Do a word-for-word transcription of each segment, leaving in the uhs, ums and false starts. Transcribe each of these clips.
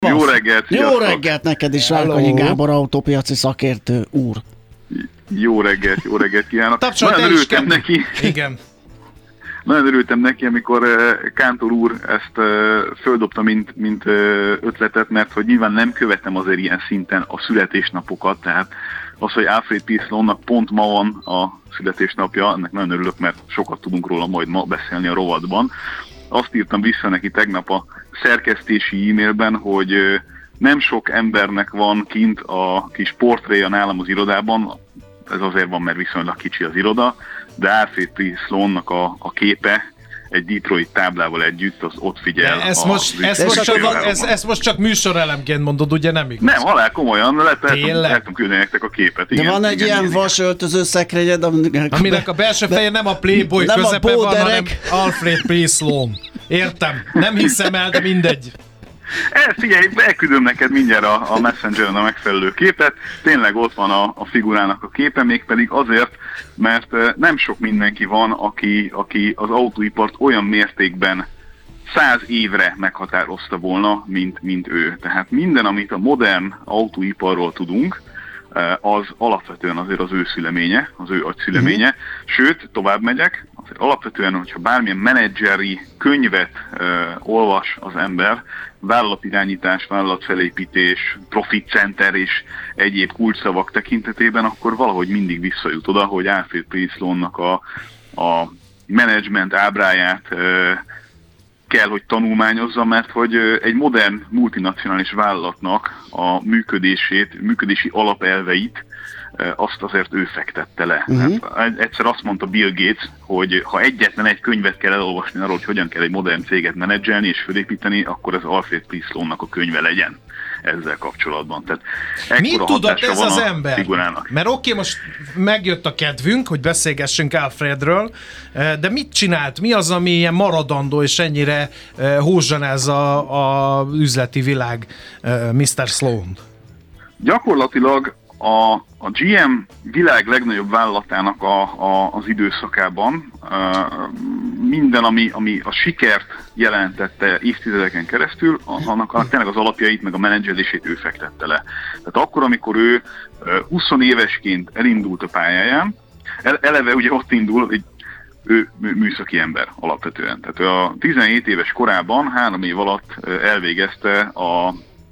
Jó reggelt! Jó sziasztok. reggelt neked is, Várkonyi Gábor, autópiaci szakértő úr. Jó reggelt, jó reggelt kívánok! Tapsolj, Nagyon te is, örültem Kev- neki, Igen. nagyon örültem neki, amikor uh, Kántor úr ezt uh, földobta, mint, mint uh, ötletet, mert hogy nyilván nem követem azért ilyen szinten a születésnapokat, tehát az, hogy Alfred P. Sloannak pont ma van a születésnapja, ennek nagyon örülök, mert sokat tudunk róla majd ma beszélni a rovatban. Azt írtam vissza neki tegnap a szerkesztési e-mailben, hogy uh, nem sok embernek van kint a kis portréja nálam az irodában, ez azért van, mert viszonylag kicsi az iroda, de Alfred P. Sloannak a, a képe egy Detroit táblával együtt, az ott figyel. De ezt, a, most, ezt, most csak, ezt, ezt most csak műsorelemként mondod, ugye nem igaz? Nem, halál komolyan, lehet, el Tényleg? tudom küldeni nektek a képet. De Igen, van egy igen, ilyen igen, vasöltöző szekrényed, aminek, Aminek a belső feje nem a Playboy nem a közepe van, hanem bóderek. Alfred P. Sloan. Értem. Nem hiszem el, de mindegy. El, figyelj, elküldöm neked mindjárt a, a Messengeren a megfelelő képet. Tényleg ott van a, a figurának a képe, mégpedig azért, mert eh, nem sok mindenki van, aki, aki az autóipart olyan mértékben száz évre meghatározta volna, mint, mint ő. Tehát minden, amit a modern autóiparról tudunk, eh, az alapvetően azért az ő szüleménye, az ő agyszüleménye. Uh-huh. Sőt, tovább megyek, azért alapvetően, hogyha bármilyen menedzseri könyvet uh, olvas az ember, vállalatirányítás, vállalatfelépítés, profit center és egyéb kulcsszavak tekintetében, akkor valahogy mindig visszajut oda, hogy Alfred P. Sloannak a, a menedzsment ábráját uh, kell, hogy tanulmányozza, mert hogy uh, egy modern multinacionális vállalatnak a működését, működési alapelveit azt azért ő fektette le. Uh-huh. Hát egyszer azt mondta Bill Gates, hogy ha egyetlen egy könyvet kell elolvasni arról, hogy hogyan kell egy modern céget menedzselni és fölépíteni, akkor az Alfred P. Sloannak a könyve legyen ezzel kapcsolatban. Tehát mit tudott ez az a ember? Figurának. Mert oké, okay, most megjött a kedvünk, hogy beszélgessünk Alfredről, de mit csinált? Mi az, ami ilyen maradandó és ennyire hózsanáz a, a üzleti világ miszter Sloan? Gyakorlatilag A, a gé em világ legnagyobb vállalatának a, a, az időszakában uh, minden, ami, ami a sikert jelentette évtizedeken keresztül, annak, annak tényleg az alapjait, meg a menedzselését ő fektette le. Tehát akkor, amikor ő uh, húsz évesként elindult a pályáján, eleve ugye ott indul, hogy ő műszaki ember alapvetően. Tehát a tizenhét éves korában három év alatt elvégezte a,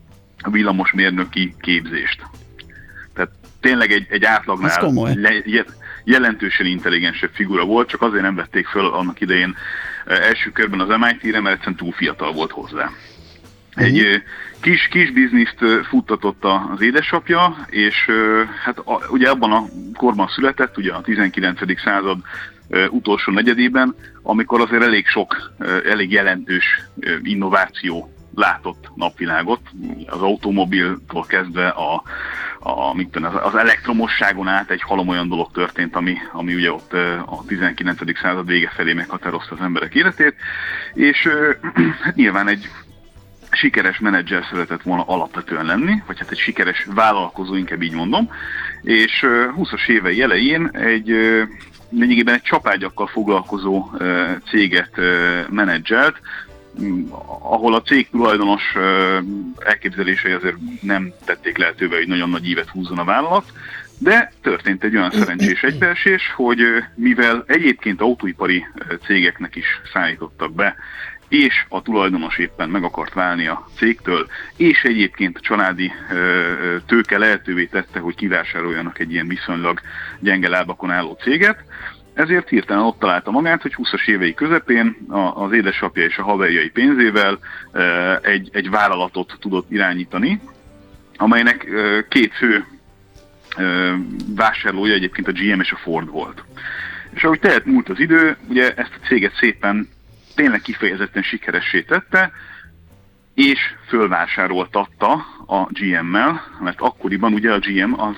a villamosmérnöki képzést. Tehát tényleg egy, egy átlagnál le, jelentősen intelligensebb figura volt, csak azért nem vették föl annak idején első körben az em i té-re, mert egyszerűen túl fiatal volt hozzá. Egy uh-huh. kis, kis bizniszt futtatott az édesapja, és hát a, ugye abban a korban született, ugye a tizenkilencedik század utolsó negyedében, amikor azért elég sok, elég jelentős innováció látott napvilágot, az automobiltól kezdve a, a, mit tudom, az elektromosságon át egy halom olyan dolog történt, ami, ami ugye ott a tizenkilencedik század vége felé meghatározta az emberek életét, és hát nyilván egy sikeres menedzser szeretett volna alapvetően lenni, vagy hát egy sikeres vállalkozó, inkább így mondom, és húszas évei elején egy lényegében egy csapágyakkal foglalkozó céget menedzselt, ahol a cég tulajdonos elképzelései azért nem tették lehetővé, hogy nagyon nagy ívet húzzon a vállalat, de történt egy olyan szerencsés egybeesés, hogy mivel egyébként autóipari cégeknek is szállítottak be, és a tulajdonos éppen meg akart válni a cégtől, és egyébként a családi tőke lehetővé tette, hogy kivásároljanak egy ilyen viszonylag gyenge lábakon álló céget, ezért hirtelen ott találta magát, hogy húszas évei közepén az édesapja és a haverjai pénzével egy, egy vállalatot tudott irányítani, amelynek két fő vásárlója egyébként a gé em és a Ford volt. És ahogy tehet múlt az idő, ugye ezt a céget szépen tényleg kifejezetten sikeressé tette, és fölvásároltatta a gé emmel, mert akkoriban ugye a gé em az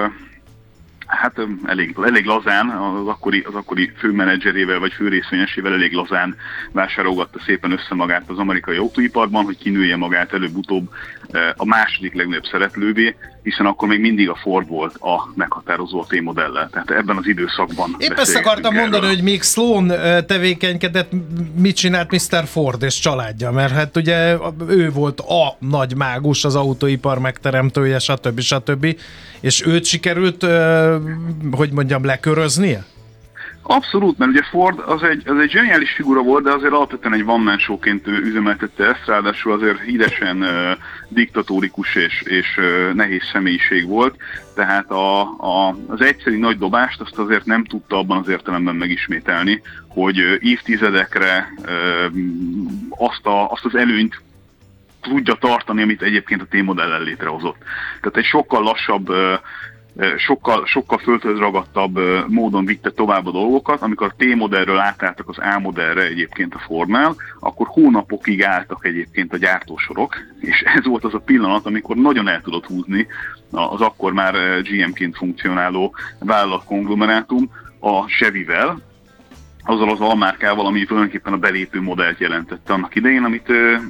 hát elég, elég lazán, az akkori, az akkori főmenedzserével vagy főrészvényesével elég lazán vásárolgatta szépen össze magát az amerikai autóiparban, hogy kinője magát előbb-utóbb a második legnagyobb szereplővé, hiszen akkor még mindig a Ford volt a meghatározó T-modellel. Tehát ebben az időszakban épp ezt akartam erről. mondani, hogy még Sloan tevékenykedett, mit csinált miszter Ford és családja, mert hát ugye ő volt a nagy mágus, az autóipar megteremtője, stb. stb. És őt sikerült, hogy mondjam, leköröznie? Abszolút, mert ugye Ford az egy, az egy zseniális figura volt, de azért alapvetően egy one-man show-ként üzemeltette ezt, ráadásul azért híresen uh, diktatórikus és, és uh, nehéz személyiség volt, tehát a, a, az egyszeri nagy dobást azt azért nem tudta abban az értelemben megismételni, hogy uh, évtizedekre uh, azt, a, azt az előnyt tudja tartani, amit egyébként a T-modellel létrehozott. Tehát egy sokkal lassabb, uh, sokkal, sokkal földhöz ragadtabb módon vitte tovább a dolgokat. Amikor a T-modellről átálltak az A-modellre egyébként a Fordnál, akkor hónapokig álltak egyébként a gyártósorok, és ez volt az a pillanat, amikor nagyon el tudott húzni az akkor már gé em-ként funkcionáló vállalatkonglomerátum a Chevy-vel, azzal az almárkával, ami tulajdonképpen a belépő modellt jelentette annak idején, amit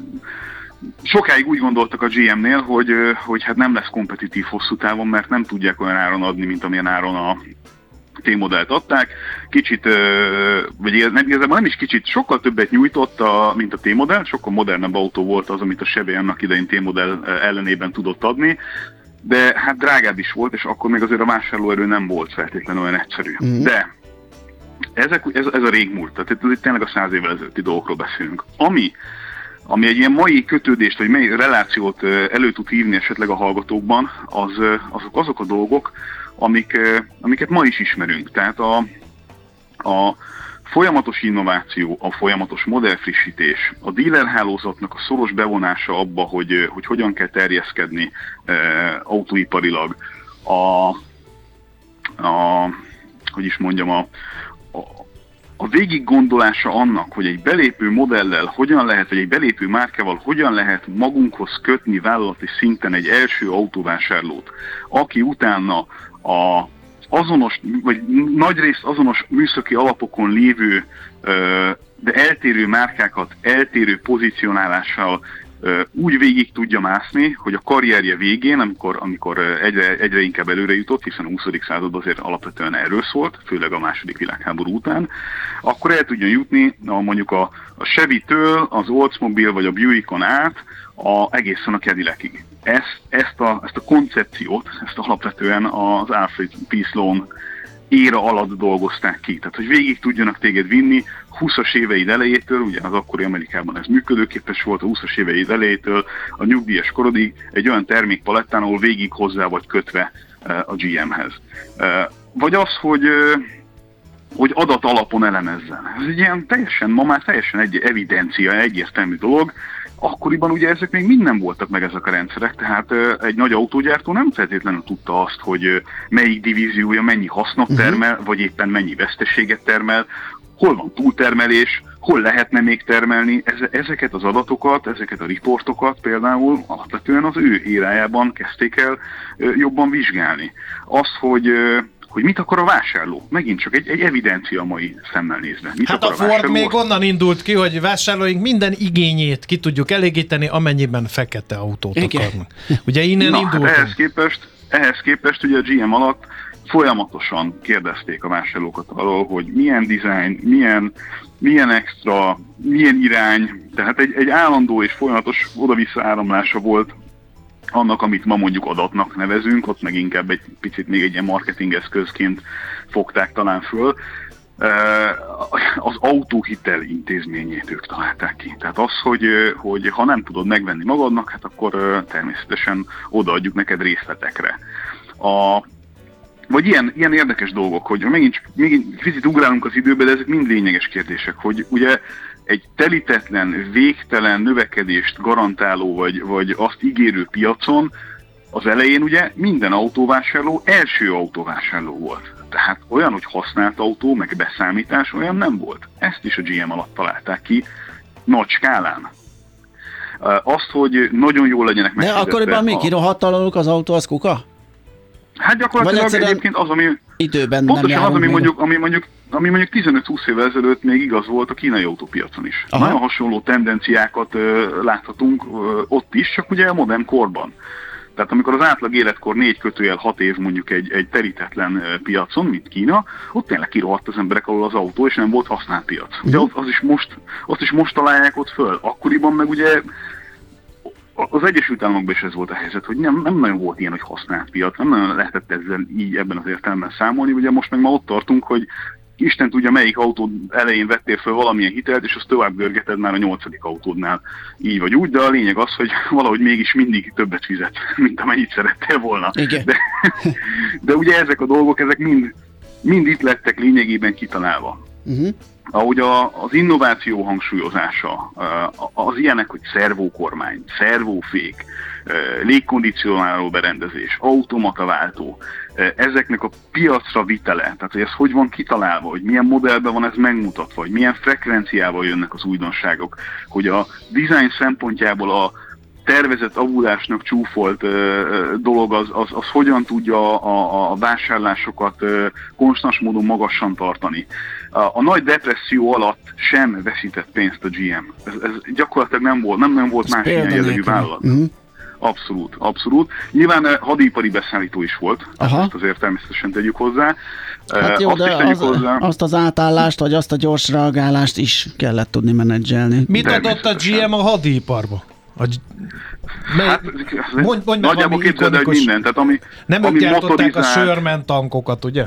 sokáig úgy gondoltak a gé em-nél, hogy, hogy hát nem lesz kompetitív hosszú távon, mert nem tudják olyan áron adni, mint amilyen áron a T-modellt adták. Kicsit, vagy nem, igazából nem is kicsit, sokkal többet nyújtott, a, mint a T-modell, sokkal modernebb autó volt az, amit a Chevy annak idején T-modell ellenében tudott adni, de hát drágább is volt, és akkor még azért a vásárlóerő nem volt feltétlenül olyan egyszerű. Mm. De ezek, ez, ez a régmúlt, tehát itt tényleg a száz évvel ezelőtti dolgokról beszélünk. Ami Ami egy ilyen mai kötődést, vagy mai relációt elő tud hívni esetleg a hallgatókban, az, azok azok a dolgok, amik, amiket ma is ismerünk. Tehát a, a folyamatos innováció, a folyamatos modellfrissítés, a dealerhálózatnak a szoros bevonása abba, hogy, hogy hogyan kell terjeszkedni e, autóiparilag, a, a, hogy is mondjam, a, a a végiggondolása annak, hogy egy belépő modellel hogyan lehet, vagy egy belépő márkával hogyan lehet magunkhoz kötni vállalati szinten egy első autóvásárlót, aki utána a azonos, vagy nagyrészt azonos műszaki alapokon lévő, de eltérő márkákat eltérő pozicionálással úgy végig tudja mászni, hogy a karrierje végén, amikor, amikor egyre, egyre inkább előre jutott, hiszen a huszadik század azért alapvetően erről szólt, főleg a második világháború után, akkor el tudjon jutni a, mondjuk a, a Chevy-től az Oldsmobile vagy a Buickon át a, egészen a Cadillacig. Ezt, ezt, a, ezt a koncepciót, ezt alapvetően az Alfred P. Sloan éra alatt dolgozták ki. Tehát, hogy végig tudjanak téged vinni húszas éveid elejétől, ugye az akkori Amerikában ez működőképes volt, a húszas éveid elejétől a nyugdíjas korodig egy olyan termékpalettán, ahol végig hozzá vagy kötve a gé em-hez. Vagy az, hogy, hogy adat alapon elemezzen. Ez egy ilyen teljesen, ma már teljesen egy evidencia, egyértelmű dolog. Akkoriban ugye ezek még mind nem voltak meg ezek a rendszerek, tehát egy nagy autógyártó nem feltétlenül tudta azt, hogy melyik divíziója mennyi hasznot termel, uh-huh. vagy éppen mennyi veszteséget termel, hol van túltermelés, hol lehetne még termelni. Ezeket az adatokat, ezeket a riportokat például alapvetően az ő érájában kezdték el jobban vizsgálni. Az, hogy hogy mit akar a vásárló. Megint csak egy, egy evidencia mai szemmel nézve. Mit hát a Ford a még onnan indult ki, hogy vásárlóink minden igényét ki tudjuk elégíteni, amennyiben fekete autót Igen. akarnak. Ugye innen Na, indultunk. Hát ehhez képest, ehhez képest ugye a gé em alatt folyamatosan kérdezték a vásárlókat arról, hogy milyen dizájn, milyen, milyen extra, milyen irány, tehát egy, egy állandó és folyamatos oda-vissza áramlása volt annak, amit ma mondjuk adatnak nevezünk, ott meg inkább egy picit még egy ilyen marketingeszközként fogták talán föl. Az autóhitel intézményét ők találták ki. Tehát az, hogy, hogy ha nem tudod megvenni magadnak, hát akkor természetesen odaadjuk neked részletekre. A, vagy ilyen, ilyen érdekes dolgok, hogy megint, megint kicsit ugrálunk az időbe, de ezek mind lényeges kérdések, hogy ugye egy telítetlen, végtelen növekedést garantáló, vagy, vagy azt ígérő piacon az elején ugye minden autóvásárló első autóvásárló volt. Tehát olyan, hogy használt autó, meg beszámítás, olyan nem volt. Ezt is a gé em alatt találták ki, nagy skálán. Azt, hogy nagyon jól legyenek megfizetve. De akkoriban mi kirohadtalanuk az autó, az kuka? Hát gyakorlatilag egyébként az, ami időben pontosan nem az, ami még. mondjuk, ami mondjuk, ami mondjuk tizenöt-húsz évvel ezelőtt még igaz volt a kínai autópiacon is. Aha. Nagyon hasonló tendenciákat uh, láthatunk uh, ott is, csak ugye a modern korban. Tehát amikor az átlag életkor négy kötőjel hat év mondjuk egy, egy terítetlen piacon, mint Kína, ott tényleg kirohadt az emberek alól az autó, és nem volt használt piac. Ugye az, az is most, azt is most találják ott föl. Akkoriban meg ugye az Egyesült Államokban is ez volt a helyzet, hogy nem, nem nagyon volt ilyen, hogy használt piac, nem nagyon lehetett ezzel így ebben az értelemben számolni. Ugye most meg ma ott tartunk, hogy Isten tudja, melyik autó elején vettél föl valamilyen hitelt, és azt tovább görgeted már a nyolcadik autódnál. Így vagy úgy, de a lényeg az, hogy valahogy mégis mindig többet fizet, mint amennyit szerettél volna. Igen. De, de ugye ezek a dolgok, ezek mind, mind itt lettek lényegében kitalálva. Uh-huh. Ahogy a, az innováció hangsúlyozása, az ilyenek, hogy szervókormány, szervófék, légkondicionáló berendezés, automataváltó, ezeknek a piacra vitele, tehát hogy ez hogy van kitalálva, hogy milyen modellben van ez megmutatva, hogy milyen frekvenciával jönnek az újdonságok, hogy a design szempontjából a tervezett avulásnak csúfolt ö, dolog, az, az, az hogyan tudja a, a vásárlásokat ö, konstans módon magasan tartani. A, a nagy depresszió alatt sem veszített pénzt a gé em. Ez, ez gyakorlatilag nem volt, nem, nem volt más ilyen jellegű vállalat. Uh-huh. Abszolút, abszolút. Nyilván hadipari beszállító is volt, ezt azért természetesen tegyük hozzá. Hát jó, azt de az, hozzá. azt az átállást, vagy azt a gyors reagálást is kellett tudni menedzselni. Mit adott a gé em a hadiparba? A, mely, hát, mondj, mondj nagyjából képzeld el, hogy minden. Tehát ami, nem ami ők gyártották a motorizált, Sherman tankokat, ugye?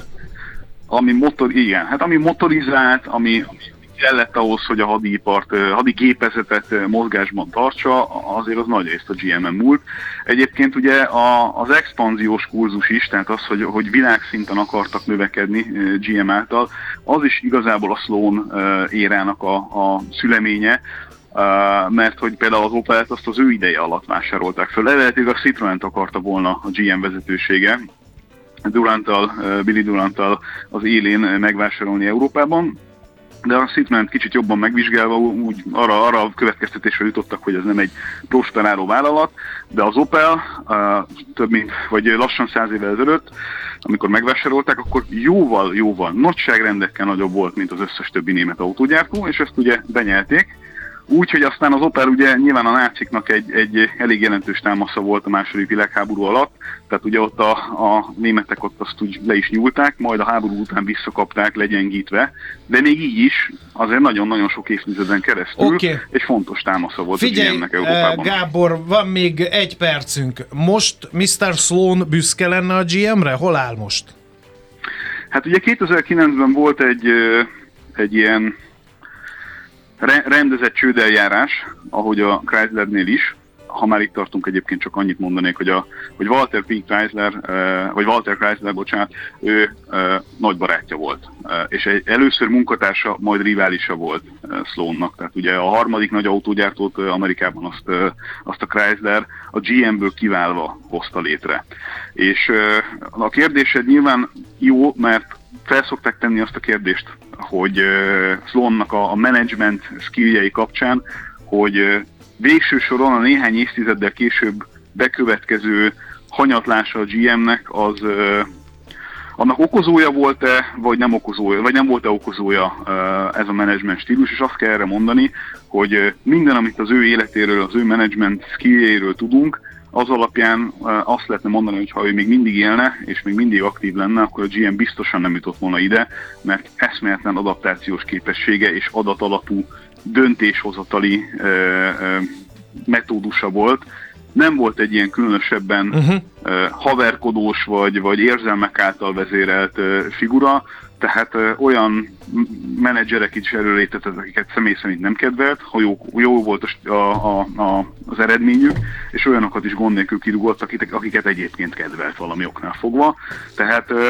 Ami motor, igen, hát ami motorizált, ami, ami kellett ahhoz, hogy a hadipart, hadigépezetet mozgásban tartsa, azért az nagy részt a gé em-en múlt. Egyébként ugye a, az expanziós kurzus is, tehát az, hogy, hogy világszinten akartak növekedni gé em által, az is igazából a Sloan érának a, a szüleménye, Uh, mert hogy például az Opelt azt az ő ideje alatt vásárolták föl. Eredetileg a Citroent akarta volna a gé em vezetősége, Duranttal, uh, Billy Duranttal az élén megvásárolni Európában, de a Citroent kicsit jobban megvizsgálva úgy arra, arra a következtetésre jutottak, hogy ez nem egy prosperáló vállalat, de az Opel uh, több mint, vagy lassan száz évvel ezelőtt, amikor megvásárolták, akkor jóval, jóval nagyságrendekkel nagyobb volt, mint az összes többi német autógyártó, és ezt ugye benyelték. Úgy, hogy aztán az Opel ugye nyilván a náciknak egy, egy elég jelentős támasza volt a második világháború alatt, tehát ugye ott a, a németek ott azt úgy le is nyúlták, majd a háború után visszakapták legyengítve, de még így is azért nagyon-nagyon sok évtizeden keresztül, okay. És fontos támasza volt. Figyelj, a gé em-nek Európában. Gábor, van még egy percünk. Most miszter Sloan büszke lenne a gé em-re? Hol áll most? Hát ugye kétezer-kilencben volt egy, egy ilyen rendezett csődeljárás, ahogy a Chryslernél is. Ha már itt tartunk, egyébként csak annyit mondanék, hogy, a, hogy Walter P. Chrysler, vagy Walter Chrysler, bocsánat, ő nagy barátja volt. És egy, először munkatársa, majd riválisa volt Sloannak. Tehát ugye a harmadik nagy autógyártót Amerikában azt, azt a Chrysler a gé em-ből kiválva hozta létre. És a kérdésed nyilván jó, mert felszokták tenni azt a kérdést, hogy uh, Sloannak a, a management skilljei kapcsán, hogy uh, végső soron a néhány évtizeddel később bekövetkező hanyatlása a gé em-nek az uh, annak okozója volt-e, vagy nem okozója, vagy nem volt-e okozója uh, ez a management stílus, és azt kell erre mondani, hogy uh, minden, amit az ő életéről, az ő management skilljeiről tudunk, az alapján azt lehetne mondani, hogy ha ő még mindig élne, és még mindig aktív lenne, akkor a gé em biztosan nem jutott volna ide, mert eszméletlen adaptációs képessége és adatalapú döntéshozatali ö, ö, metódusa volt. Nem volt egy ilyen különösebben uh-huh. ö, haverkodós vagy, vagy érzelmek által vezérelt ö, figura, tehát ö, olyan menedzserek is előrétetett, akiket személy szerint nem kedvelt, ha jó, jó volt a, a, a, az eredményük, és olyanokat is gond nélkül kirúgott, akiket, akiket egyébként kedvelt valami oknál fogva. Tehát ö,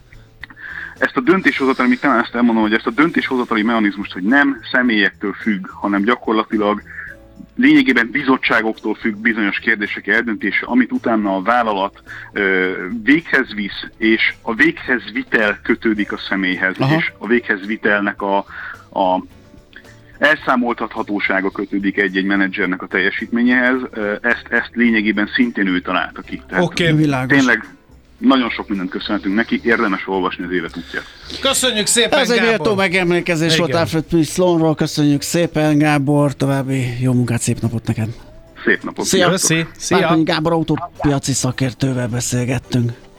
ezt a döntéshozatali, még talán ezt elmondom, hogy ezt a döntéshozatali mechanizmust, hogy nem személyektől függ, hanem gyakorlatilag lényegében bizottságoktól függ bizonyos kérdések eldöntése, amit utána a vállalat ö, véghez visz, és a véghez vitel kötődik a személyhez, aha. És a véghez vitelnek a, a elszámoltathatósága kötődik egy-egy menedzsernek a teljesítményéhez. Ezt, ezt lényegében szintén ő találta ki. Oké, okay, tényleg nagyon sok mindent köszönhetünk neki, érdemes olvasni az élet útját. Köszönjük szépen, Ez Gábor! egy méltó megemlékezés volt Alfred P. Sloanról, köszönjük szépen, Gábor, további jó munkát, szép napot neked! szép napot. Szia. Szia. Párkonyi Gábor autópiaci szakértővel beszélgettünk.